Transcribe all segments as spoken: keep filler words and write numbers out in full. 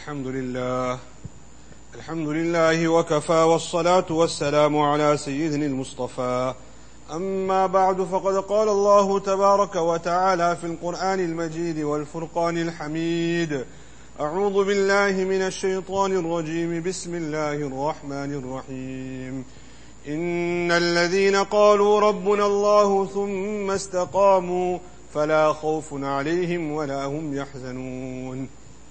الحمد لله الحمد لله وكفى والصلاة والسلام على سيدنا المصطفى أما بعد فقد قال الله تبارك وتعالى في القرآن المجيد والفرقان الحميد أعوذ بالله من الشيطان الرجيم بسم الله الرحمن الرحيم إن الذين قالوا ربنا الله ثم استقاموا فلا خوف عليهم ولا هم يحزنون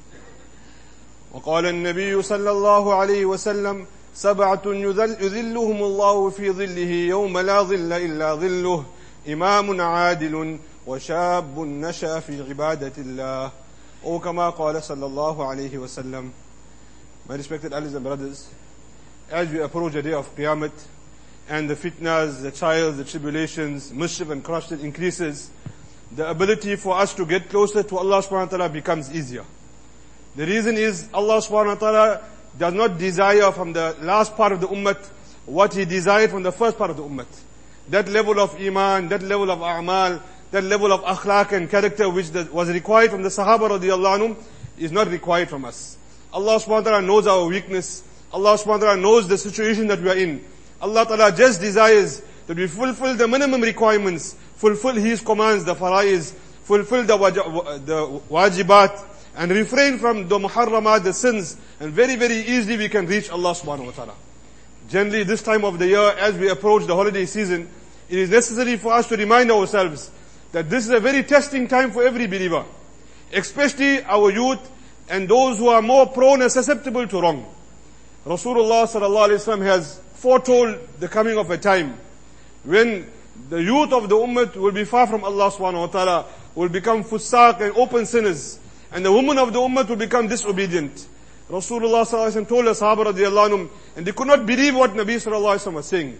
وقال النبي صلى الله عليه وسلم سبعة يذلهم الله في ظله يوم لا ظل إلا ظله إمام عادل وشاب نشأ في عبادة الله أو كما قال صلى الله عليه وسلم. My respected elders and brothers, as we approach the day of Qiyamah and the fitnas, the trials, the tribulations, mischief and corruption increases, the ability for us to get closer to Allah subhanahu wa ta'ala becomes easier. The reason is Allah subhanahu wa ta'ala does not desire from the last part of the ummah what He desired from the first part of the ummah. That level of iman, that level of a'mal, that level of akhlaq and character which was required from the Sahaba radiallahu anhum is not required from us. Allah subhanahu wa ta'ala knows our weakness. Allah subhanahu wa ta'ala knows the situation that we are in. Allah ta'ala just desires that we fulfill the minimum requirements, fulfill His commands, the faraiz, fulfill the, waj- the wajibat, and refrain from the muharramat, the sins, and very, very easily we can reach Allah subhanahu wa ta'ala. Generally, this time of the year, as we approach the holiday season, it is necessary for us to remind ourselves that this is a very testing time for every believer, especially our youth and those who are more prone and susceptible to wrong. Rasulullah sallallahu alaihi wasallam has foretold the coming of a time when the youth of the ummah will be far from Allah subhanahu wa ta'ala, will become fusaq and open sinners, and the women of the ummah will become disobedient. Rasulullah sallallahu alaihi wasallam told the Sahaba radiallahu anhum, and they could not believe what Nabi sallallahu alaihi wasallam was saying.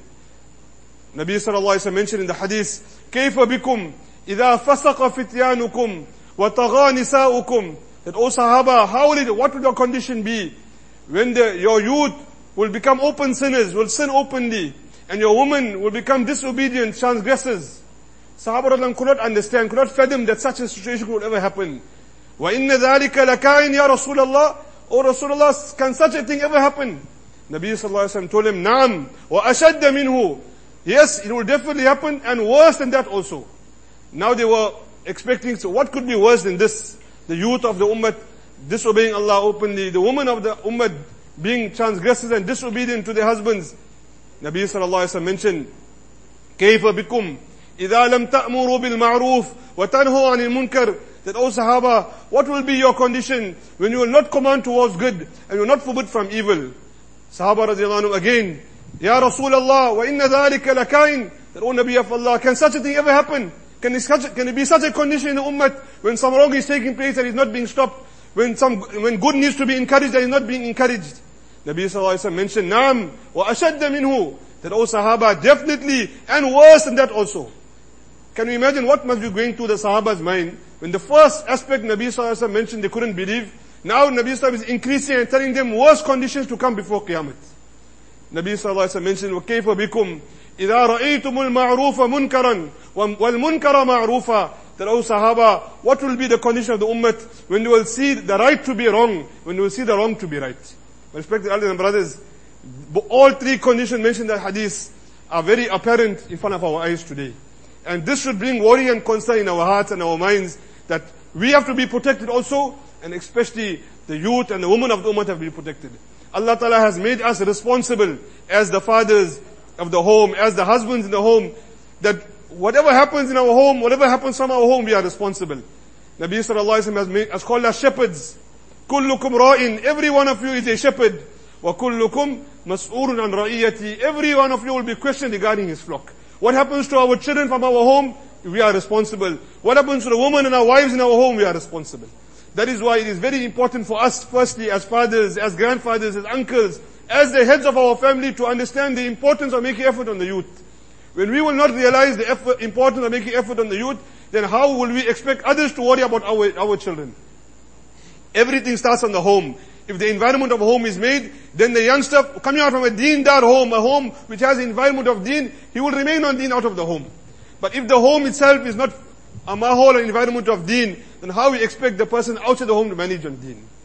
Nabi sallallahu alaihi wasallam mentioned in the hadith, كيف بكم إذا فسق فتيانكم وطغى نساؤكم, that, O Sahaba, how will it, what will your condition be when the, your youth will become open sinners, will sin openly, and your women will become disobedient, transgressors? Sahaba radiallahu anhum could not understand, could not fathom that such a situation could ever happen. وَإِنَّ ذَلِكَ لَكَائِنْ يَا رَسُولَ اللَّهِ, O Rasulullah, can such a thing ever happen? Nabi sallallahu alaihi wasallam told him, نَعَمْ وَأَشَدَّ مِنْهُ, yes, it will definitely happen, and worse than that also. Now they were expecting, so what could be worse than this? The youth of the ummah disobeying Allah openly, the women of the ummah being transgressors and disobedient to their husbands. Nabi sallallahu alaihi wasallam mentioned, كَيْفَ بِكُمْ إِذَا لَمْ تَأْمُرُوا بِالْمَعْرُوفِ وَتَنْهُوا عَنِ الْمُنْكَرِ, that, O Sahaba, what will be your condition when you will not command towards good and you will not forbid from evil? Sahaba radiallahu anhu again, Ya Rasulullah, wa inna dhalika lakain, that, O Nabi of Allah, can such a thing ever happen? Can it, such, can it be such a condition in the ummah when some wrong is taking place and is not being stopped, when some, when good needs to be encouraged and is not being encouraged? Nabi sallallahu alaihi wasallam mentioned, Naam wa ashadda minhu, that, O Sahaba, definitely and worse than that also. Can you imagine what must be going through the Sahaba's mind when the first aspect Nabi sallallahu alaihi wasallam mentioned they couldn't believe? Now Nabi sallallahu alaihi wasallam is increasing and telling them worse conditions to come before Qiyamah. Nabi sallallahu alaihi wasallam mentioned, وَكَيْفَ بِكُمْ إِذَا رَأَيْتُمُ الْمَعْرُوفَ مُنْكَرًا وَالْمُنْكَرَ مَعْرُوفًا, that, O Sahaba, what will be the condition of the ummah when they will see the right to be wrong, when they will see the wrong to be right? My respected elders and brothers, all three conditions mentioned in the hadith are very apparent in front of our eyes today. And this should bring worry and concern in our hearts and our minds that we have to be protected also, and especially the youth and the women of the ummah have to be protected. Allah Ta'ala has made us responsible as the fathers of the home, as the husbands in the home, that whatever happens in our home, whatever happens from our home, we are responsible. Nabi sallallahu alaihi wasallam has made us called as shepherds. Kullukum ra'in, every one of you is a shepherd. Wa kullukum mas'ulun an ra'iyati, every one of you will be questioned regarding his flock. What happens to our children from our home, we are responsible. What happens to the women and our wives in our home, we are responsible. That is why it is very important for us, firstly, as fathers, as grandfathers, as uncles, as the heads of our family, to understand the importance of making effort on the youth. When we will not realize the effort, importance of making effort on the youth, then how will we expect others to worry about our, our children? Everything starts on the home. If the environment of a home is made, then the youngster coming out from a deen-dar home, a home which has the environment of deen, he will remain on deen out of the home. But if the home itself is not a mahol, an environment of deen, then how we expect the person outside the home to manage on deen?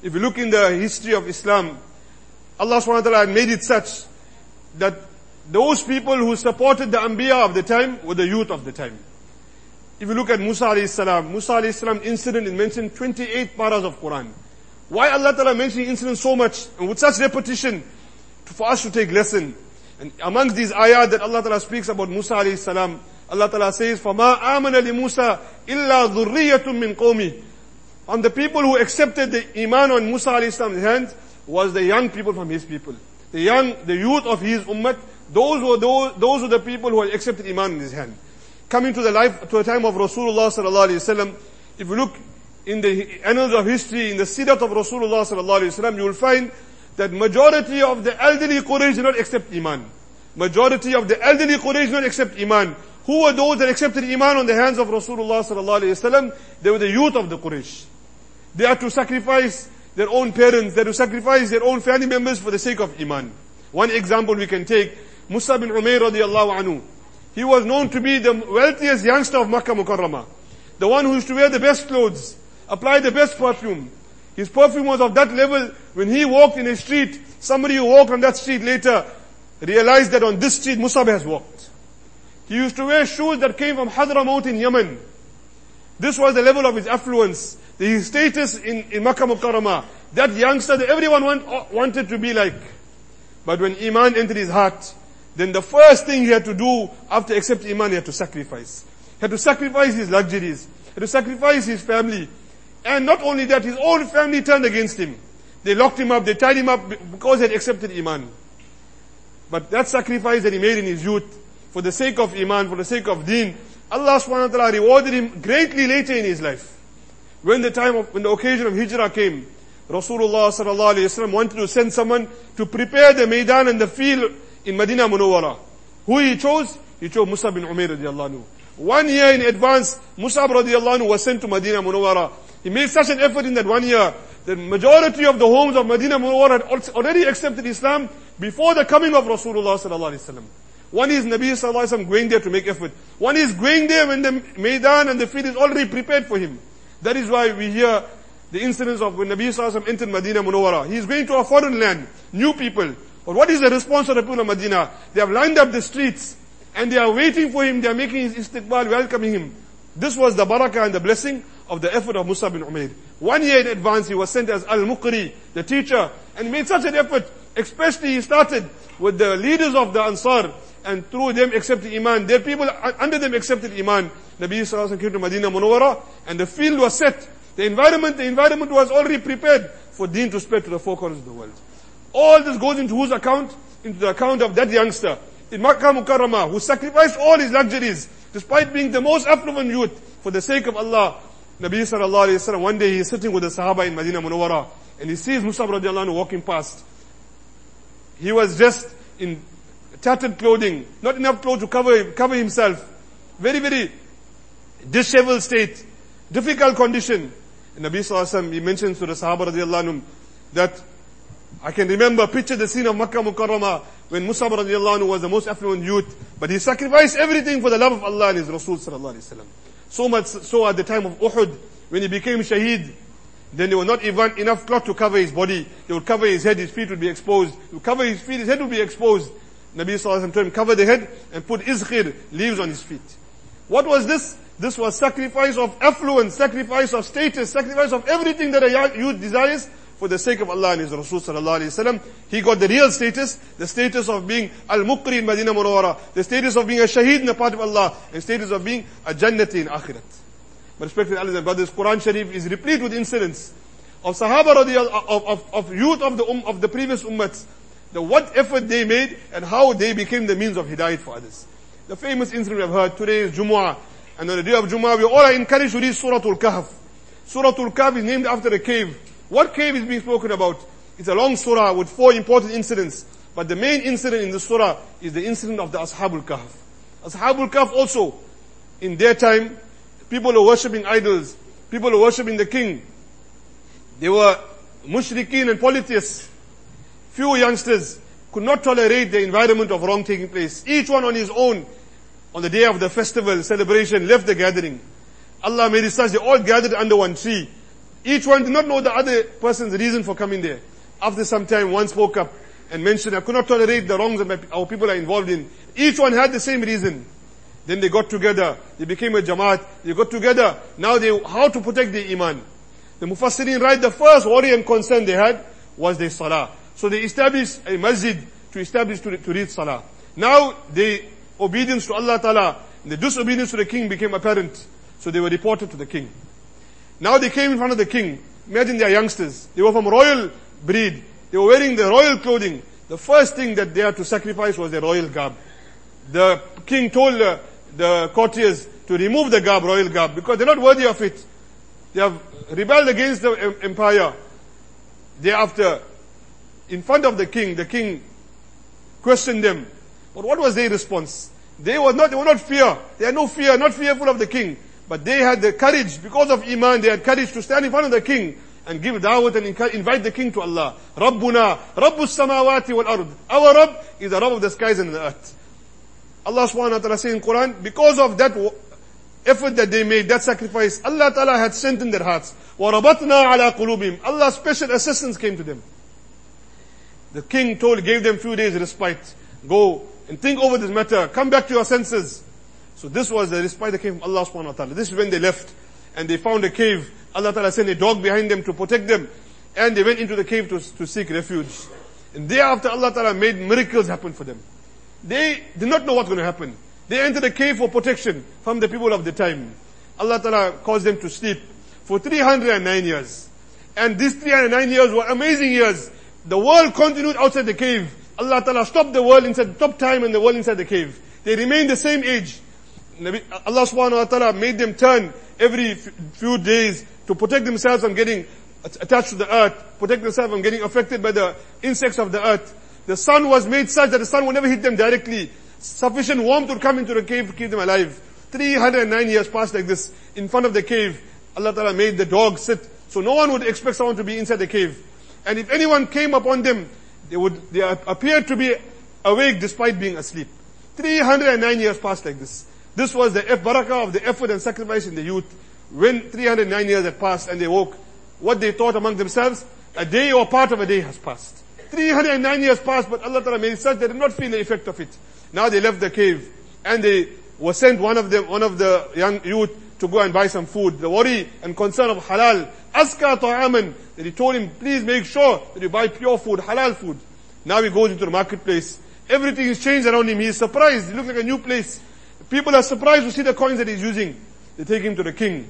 If you look in the history of Islam, Allah subhanahu wa ta'ala had made it such that those people who supported the Anbiya of the time were the youth of the time. If you look at Musa alayhi salam, Musa alayhi salam incident is mentioned twenty-eight paras of Quran. Why Allah ta'ala mentioning incident so much and with such repetition for us to take lesson? And amongst these ayat that Allah ta'ala speaks about Musa alayhi salam, Allah ta'ala says, فَمَا آمَنَ لِمُوسَى إِلَّا ذُرِّيَّةٌ مِّن قَوْمِهِ. On the people who accepted the iman on Musa alayhi salam's hands was the young people from his people. The young, the youth of his ummah, those were those, those were the people who had accepted iman in his hand. Coming to the life, to a time of Rasulullah sallallahu alayhi wasallam, if you look in the annals of history, in the sirat of Rasulullah sallallahu alayhi wasallam, you will find that majority of the elderly Quraysh did not accept iman. Majority of the elderly Quraysh did not accept iman. Who were those that accepted iman on the hands of Rasulullah sallallahu alayhi wasallam? They were the youth of the Quraysh. They had to sacrifice their own parents, they had to sacrifice their own family members for the sake of iman. One example we can take, Mus'ab bin Umair radiallahu anhu. He was known to be the wealthiest youngster of Makkah Mukarramah. The one who used to wear the best clothes, apply the best perfume. His perfume was of that level, when he walked in a street, somebody who walked on that street later realized that on this street Mus'ab has walked. He used to wear shoes that came from Hadramaut in Yemen. This was the level of his affluence, his status in, in Makkah Mukarramah. That youngster that everyone want, wanted to be like. But when iman entered his heart, then the first thing he had to do after accepting iman, he had to sacrifice. He had to sacrifice his luxuries. He had to sacrifice his family. And not only that, his own family turned against him. They locked him up, they tied him up because he had accepted iman. But that sacrifice that he made in his youth, for the sake of iman, for the sake of deen, Allah subhanahu wa ta'ala rewarded him greatly later in his life. When the time of, when the occasion of hijrah came, Rasulullah sallallahu alayhi wa sallam wanted to send someone to prepare the Maidan and the field in Medina Munawwara. Who he chose? He chose Mus'ab bin Umair radiallahu anhu. One year in advance, Mus'ab radiallahu anhu was sent to Medina Munawwara. He made such an effort in that one year, the majority of the homes of Medina Munawwara had already accepted Islam before the coming of Rasulullah sallallahu alayhi wa sallam. One is Nabi sallallahu alayhi wa sallam going there to make effort. One is going there when the Maidan and the field is already prepared for him. That is why we hear the incidents of when Nabi sallallahu alayhi wa sallam entered Medina Munawwara. He is going to a foreign land, new people. But what is the response of the people of Medina? They have lined up the streets and they are waiting for him, they are making his istiqbal, welcoming him. This was the barakah and the blessing of the effort of Mus'ab bin Umair. One year in advance he was sent as Al-Muqri, the teacher, and he made such an effort. Especially he started with the leaders of the Ansar, and through them accepted Iman. Their people under them accepted Iman. Nabi sallallahu alayhi wa sallam came to Medina Munawwara and the field was set. The environment, the environment was already prepared for deen to spread to the four corners of the world. All this goes into whose account? Into the account of that youngster in Makkah Mukarramah who sacrificed all his luxuries despite being the most affluent youth for the sake of Allah. Nabi sallallahu alayhi wa sallam, one day he is sitting with the Sahaba in Medina Munawwara and he sees Mus'ab radiallahu anhu walking past. He was dressed in tattered clothing, not enough clothes to cover, cover himself. Very, very disheveled state, difficult condition. And Nabi sallallahu alayhi wa sallam, he mentions to the Sahaba radiallahu anhu that I can remember, picture the scene of Makkah Mukarramah when Mus'ab radiallahu anhu was the most affluent youth, but he sacrificed everything for the love of Allah and His Rasul sallallahu alayhi wa sallam. So much so at the time of Uhud, when he became shaheed, then there was not even enough cloth to cover his body. They would cover his head, his feet would be exposed. He would cover his feet, his head would be exposed. Nabi sallallahu alayhi wa sallam told him, cover the head and put izkhir, leaves on his feet. What was this? This was sacrifice of affluence, sacrifice of status, sacrifice of everything that a youth desires for the sake of Allah and His Rasul sallallahu alayhi wa sallam. He got the real status, the status of being Al-Muqri in Medina Munawwara, the status of being a shaheed in the path of Allah, and status of being a Jannati in Akhirat. But respected elders and brothers, Quran Sharif is replete with incidents of Sahaba radiallahu, of, of, of youth of the um, of the previous ummats, the what effort they made and how they became the means of hidayat for others. The famous incident we have heard, today is Jumu'ah, and on the day of Jumu'ah we all are encouraged to read Surah Al-Kahf. Surah Al-Kahf is named after a cave. What cave is being spoken about? It's a long surah with four important incidents. But the main incident in the surah is the incident of the Ashabul Kahf. Ashabul Kahf also, in their time, people were worshipping idols. People were worshipping the king. They were mushrikeen and polytheists. Few youngsters could not tolerate the environment of wrong taking place. Each one on his own, on the day of the festival, celebration, left the gathering. Allah made it such, they all gathered under one tree. Each one did not know the other person's reason for coming there. After some time, one spoke up and mentioned, I could not tolerate the wrongs that my, our people are involved in. Each one had the same reason. Then they got together. They became a Jamaat. They got together. Now they, how to protect their Iman. The Mufassirin write the first worry and concern they had was their Salah. So they established a masjid to establish to, to read Salah. Now the obedience to Allah Ta'ala, the disobedience to the king became apparent. So they were reported to the king. Now they came in front of the king. Imagine they are youngsters. They were from royal breed. They were wearing the royal clothing. The first thing that they had to sacrifice was their royal garb. The king told the, the courtiers to remove the garb, royal garb, because they're not worthy of it. They have rebelled against the empire. Thereafter, in front of the king, the king questioned them. But what was their response? They were not, they were not fear. They had no fear, not fearful of the king. But they had the courage, because of Iman, they had courage to stand in front of the king and give da'wat and invite the king to Allah. Rabbuna, Rabbus samawati wal ard. Our Rabb is the Rabb of the skies and the earth. Allah subhanahu wa ta'ala says in Quran, because of that effort that they made, that sacrifice, Allah ta'ala had strengthened their hearts. وَرَبَطْنَا عَلَىٰ قُلُوبِهِمْ. Allah's special assistance came to them. The king told, gave them few days respite. Go and think over this matter. Come back to your senses. So this was the respite that came from Allah subhanahu wa ta'ala. This is when they left and they found a cave. Allah ta'ala sent a dog behind them to protect them. And they went into the cave to, to seek refuge. And thereafter Allah ta'ala made miracles happen for them. They did not know what's going to happen. They entered the cave for protection from the people of the time. Allah ta'ala caused them to sleep for three hundred nine years. And these three hundred nine years were amazing years. The world continued outside the cave. Allah ta'ala stopped the world inside, stopped time and the world inside the cave. They remained the same age. Allah subhanahu wa ta'ala made them turn every few days to protect themselves from getting attached to the earth, protect themselves from getting affected by the insects of the earth. The sun was made such that the sun would never hit them directly. Sufficient warmth would come into the cave to keep them alive. three hundred nine years passed like this. In front of the cave, Allah ta'ala made the dog sit. So no one would expect someone to be inside the cave. And if anyone came upon them, they would, they appeared to be awake despite being asleep. three hundred nine years passed like this. This was the barakah of the effort and sacrifice in the youth. When three hundred nine years had passed and they woke, what they thought among themselves, a day or part of a day has passed. three hundred nine years passed, but Allah Ta'ala made it such they did not feel the effect of it. Now they left the cave and they were sent one of them, one of the young youth to go and buy some food. The worry and concern of halal. Aska ta'aman. That he told him, please make sure that you buy pure food, halal food. Now he goes into the marketplace. Everything is changed around him. He is surprised. It looks like a new place. People are surprised to see the coins that he's using. They take him to the king.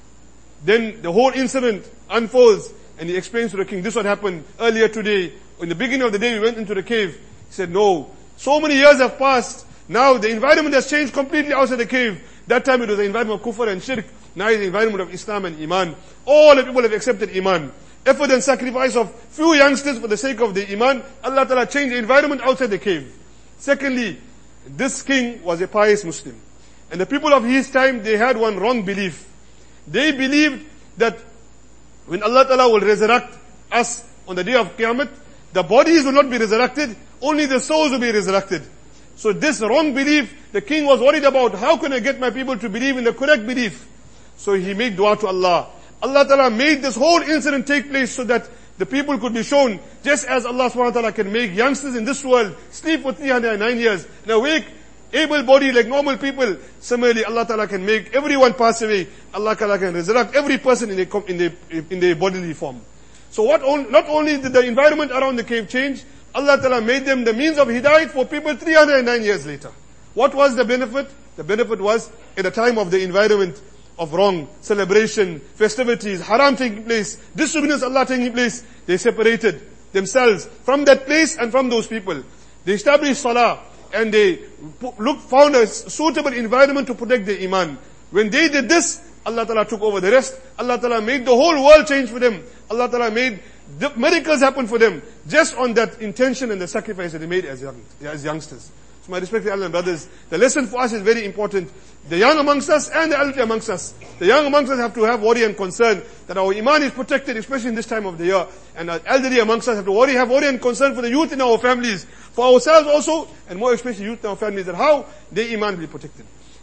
Then the whole incident unfolds and he explains to the king, this is what happened earlier today. In the beginning of the day we went into the cave. He said, no, so many years have passed. Now the environment has changed completely outside the cave. That time it was the environment of kufr and shirk. Now it's the environment of Islam and Iman. All the people have accepted Iman. Effort and sacrifice of few youngsters for the sake of the Iman. Allah Ta'ala changed the environment outside the cave. Secondly, this king was a pious Muslim. And the people of his time, they had one wrong belief. They believed that when Allah Ta'ala will resurrect us on the day of Qiyamah, the bodies will not be resurrected, only the souls will be resurrected. So this wrong belief, the king was worried about, how can I get my people to believe in the correct belief? So he made dua to Allah. Allah Ta'ala made this whole incident take place so that the people could be shown, just as Allah subhanahu wa ta'ala can make youngsters in this world sleep for three hundred nine years and awake, able-bodied like normal people. Similarly, Allah Ta'ala can make everyone pass away. Allah Ta'ala can resurrect every person in their, in their, in their bodily form. So what on, not only did the environment around the cave change, Allah Ta'ala made them the means of hidayat for people three hundred nine years later. What was the benefit? The benefit was at the time of the environment of wrong, celebration, festivities, haram taking place, disobedience Allah taking place, they separated themselves from that place and from those people. They established salah and they looked, found a suitable environment to protect their iman. When they did this, Allah Ta'ala took over the rest. Allah Ta'ala made the whole world change for them. Allah Ta'ala made the miracles happen for them just on that intention and the sacrifice that they made as, young, as youngsters. So my respected elders and brothers, the lesson for us is very important. The young amongst us and the elderly amongst us. The young amongst us have to have worry and concern that our iman is protected, especially in this time of the year. And the elderly amongst us have to worry, have worry and concern for the youth in our families, for ourselves also, and more especially youth in our families, that how their iman will be protected.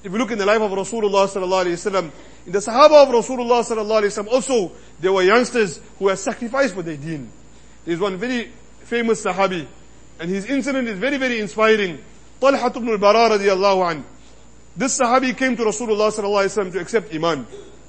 If you look in the life of Rasulullah sallallahu alayhi wasallam, in the Sahaba of Rasulullah sallallahu alayhi wasallam also, there were youngsters who were sacrificed for their deen. There's one very famous Sahabi, and his incident is very, very inspiring. Talha ibn al-Bara radiyallahu anh. This Sahabi came to Rasulullah sallallahu alayhi wasallam to accept Iman.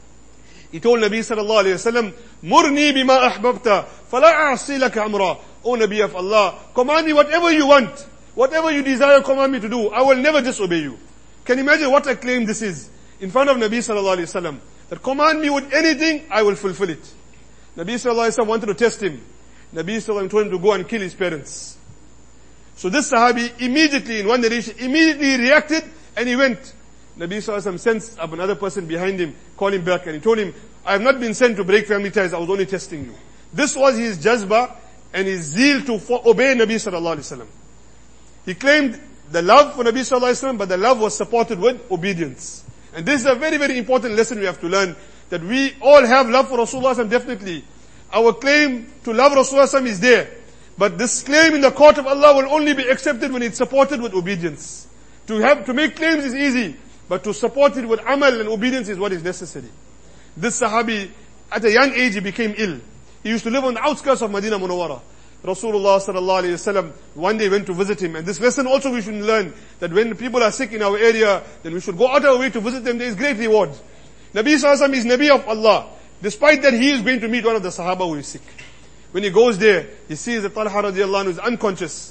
He told Nabi sallallahu alayhi wasallam, Murni bima ahbabta, fala a'si laka amra. O Nabi of Allah, command me whatever you want. Whatever you desire, command me to do. I will never disobey you. Can you imagine what a claim this is? In front of Nabi sallallahu alayhi wasallam. That command me with anything, I will fulfill it. Nabi sallallahu alayhi wasallam wanted to test him. Nabi sallallahu alayhi wasallam told him to go and kill his parents. So this Sahabi immediately, in one narration, immediately reacted and he went. Nabi sallallahu alayhi wasallam sent up another person behind him, called him back, and he told him, I have not been sent to break family ties, I was only testing you. This was his jazba and his zeal to obey Nabi sallallahu alayhi wasallam. He claimed the love for Nabi sallallahu alayhi wasallam, but the love was supported with obedience. And this is a very, very important lesson we have to learn, that we all have love for Rasulullah sallallahu alayhi wasallam, definitely. Our claim to love Rasulullah sallallahu alayhi wasallam is there. But this claim in the court of Allah will only be accepted when it's supported with obedience. To have, to make claims is easy, but to support it with amal and obedience is what is necessary. This Sahabi, at a young age, he became ill. He used to live on the outskirts of Medina Munawwara. Rasulullah sallallahu alayhi wasallam one day went to visit him. And this lesson also we should learn, that when people are sick in our area, then we should go out of our way to visit them. There is great reward. Nabi sallallahu alayhi wasallam is Nabi of Allah. Despite that, he is going to meet one of the Sahaba who is sick. When he goes there, he sees that Talha radiallahu anhu is unconscious.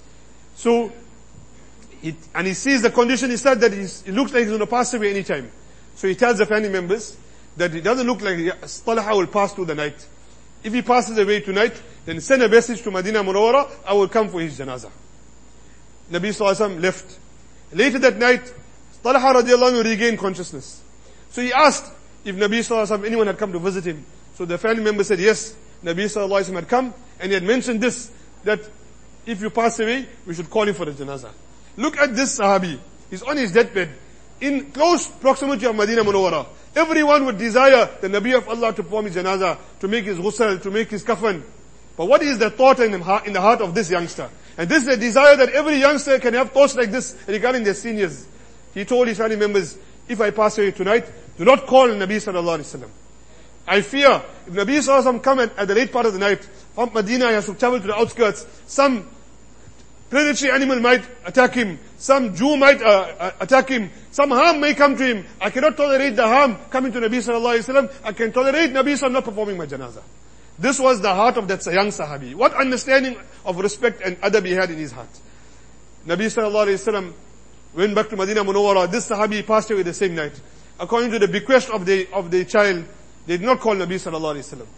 So, he, and he sees the condition, he said that he's, it looks like he's going to pass away anytime. So he tells the family members that it doesn't look like Talha will pass through the night. If he passes away tonight, then send a message to Medina Munawwara, I will come for his janazah. Nabi sallallahu alayhi wasallam left. Later that night, Talha radiallahu anhu regained consciousness. So he asked if Nabi sallallahu alayhi wasallam, anyone had come to visit him. So the family member said, yes, Nabi sallallahu alayhi wasallam had come, and he had mentioned this, that if you pass away, we should call him for the janazah. Look at this Sahabi. He's on his deathbed, in close proximity of Medina Munawwara. Everyone would desire the Nabi of Allah to perform his janazah, to make his ghusl, to make his kafan. But what is the thought in the heart, in the heart of this youngster? And this is the desire that every youngster can have thoughts like this regarding their seniors. He told his family members, if I pass away tonight, do not call Nabi sallallahu alayhi wasallam. I fear, if Nabi sallallahu alayhi wasallam come at, at the late part of the night, from Medina, he has to travel to the outskirts, some predatory animal might attack him, some Jew might uh, uh, attack him, some harm may come to him. I cannot tolerate the harm coming to Nabi sallallahu alayhi wasallam. I can tolerate Nabi sallallahu alayhi wasallam not performing my janazah. This was the heart of that young Sahabi. What understanding of respect and adab he had in his heart. Nabi sallallahu alayhi wasallam went back to Medina Munawwara. This Sahabi passed away the same night. According to the bequest of the, of the child, they did not call Nabi sallallahu alayhi wasallam.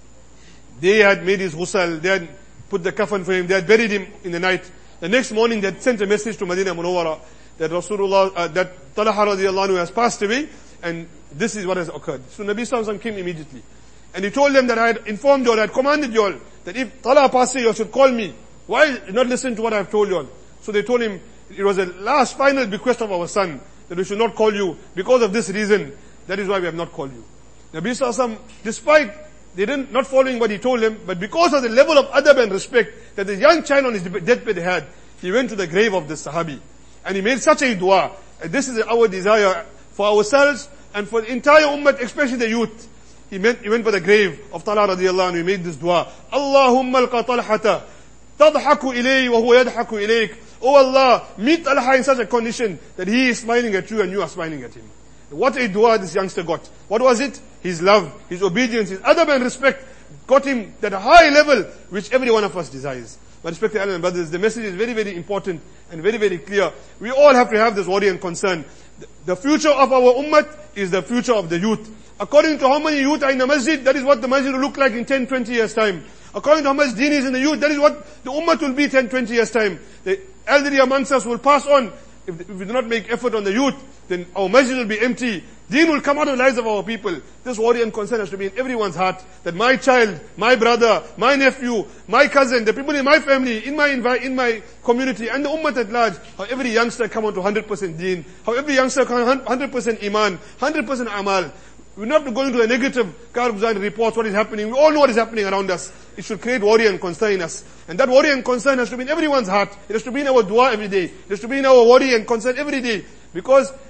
They had made his ghusl, they had put the kafan for him, they had buried him in the night. The next morning they had sent a message to Medina Munawwara that Rasulullah, uh, that Talha radiallahu anhu has passed away, and this is what has occurred. So Nabi sallallahu alayhi wasallam came immediately. And he told them that I had informed you all, I had commanded you all, that if Talha passed away, you should call me. Why not listen to what I have told you all? So they told him, it was a last final bequest of our son, that we should not call you. Because of this reason, that is why we have not called you. Nabi sallallahu alayhi wasallam, despite they didn't not following what he told them, but because of the level of adab and respect that the young child on his deathbed had, he went to the grave of this Sahabi. And he made such a dua. And this is our desire for ourselves and for the entire ummah, especially the youth. He went, he went for the grave of Talha radiallahu anhu. He made this dua. Allahumma alqa talhata tadhaku ilayhi wa huwa yadhaku ilayk. Oh Allah, meet Talha in such a condition that he is smiling at you and you are smiling at him. What a dua this youngster got. What was it? His love, his obedience, his adab and respect got him that high level which every one of us desires. My respected elders and brothers, the message is very, very important and very, very clear. We all have to have this worry and concern. The future of our ummah is the future of the youth. According to how many youth are in the masjid, that is what the masjid will look like in ten, twenty years time. According to how much deen is in the youth, that is what the ummah will be ten, twenty years time. The elderly amongst us will pass on. If, if we do not make effort on the youth, then our masjid will be empty. Deen will come out of the lives of our people. This worry and concern has to be in everyone's heart. That my child, my brother, my nephew, my cousin, the people in my family, in my in my community, and the ummah at large, how every youngster come on to one hundred percent deen, how every youngster come on one hundred percent iman, one hundred percent amal. We don't have to go into the negative Karabzan reports, what is happening. We all know what is happening around us. It should create worry and concern in us. And that worry and concern has to be in everyone's heart. It has to be in our dua every day. It has to be in our worry and concern every day. Because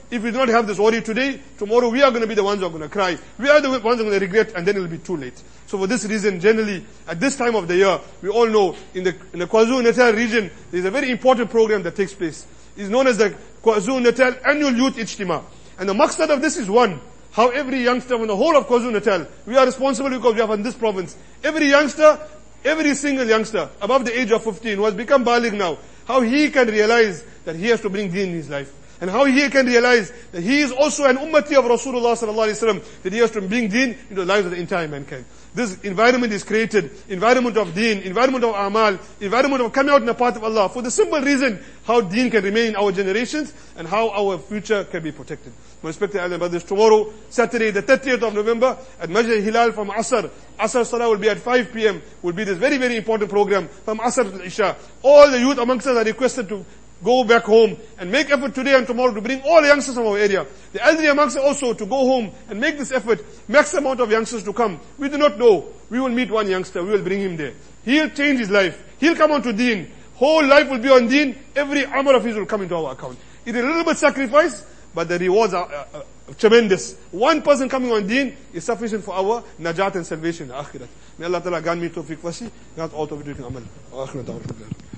If we do not have this worry today, tomorrow we are going to be the ones who are going to cry. We are the ones who are going to regret, and then it will be too late. So for this reason, generally, at this time of the year, we all know in the, in the KwaZulu-Natal region, there is a very important program that takes place. It's known as the KwaZulu-Natal Annual Youth Ijtima. And the maqsad of this is one, how every youngster from the whole of KwaZulu-Natal, we are responsible because we have in this province, every youngster, every single youngster above the age of fifteen who has become baligh now, how he can realize that he has to bring deen in his life. And how he can realize that he is also an ummati of Rasulullah sallallahu alaihi wasallam, that he has to bring deen into the lives of the entire mankind. This environment is created, environment of deen, environment of amal, environment of coming out in the path of Allah, for the simple reason how deen can remain in our generations and how our future can be protected. My respected elder brothers, tomorrow, Saturday, the thirtieth of November, at Masjid Hilal from Asr, Asr Salah will be at five p.m., will be this very, very important program from Asr to Isha. All the youth amongst us are requested to go back home and make effort today and tomorrow to bring all the youngsters from our area. The elderly amongst us also to go home and make this effort, max amount of youngsters to come. We do not know. We will meet one youngster, we will bring him there. He'll change his life. He'll come on to deen. Whole life will be on deen. Every amal of his will come into our account. It is a little bit sacrifice, but the rewards are uh, uh, tremendous. One person coming on deen is sufficient for our najat and salvation in the akhirat. May Allah Ta'ala grant me tawfiq wasi, grant all tawfiq to amal.